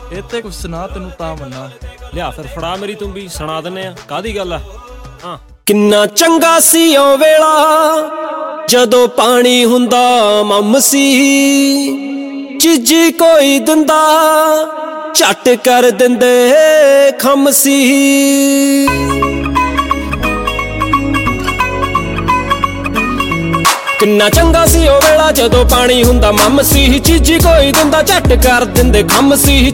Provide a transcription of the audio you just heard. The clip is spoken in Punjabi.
ਇਹ ਤੇ ਕੁਛ ਸੁਣਾ ਤੈਨੂੰ ਤਾਂ ਮੰਨਾ। ਲਿਆ ਫਿਰ ਫੜਾ ਮੇਰੀ ਤੂੰਬੀ, ਸੁਣਾ ਦਿੰਨੇ ਆ। ਕਾਹਦੀ ਗੱਲ ਆ? ਹਾਂ। ਕਿੰਨਾ ਚੰਗਾ ਸੀ ਉਹ ਵੇਲਾ ਜਦੋਂ ਪਾਣੀ ਹੁੰਦਾ ਮਮ ਸੀ, ਚੀਜੀ ਕੋਈ ਦਿੰਦਾ ਝੱਟ ਕਰ ਦਿੰਦੇ ਖਮ ਸੀ। ਕਿੰਨਾ ਚੰਗਾ ਸੀ ਉਹ ਵੇਲਾ ਜਦੋਂ ਪਾਣੀ ਹੁੰਦਾ ਮਮ ਸੀ, ਚੀਜੀ ਕੋਈ ਦਿੰਦਾ ਝੱਟ ਕਰ ਦਿੰਦੇ ਖਮ ਸੀ।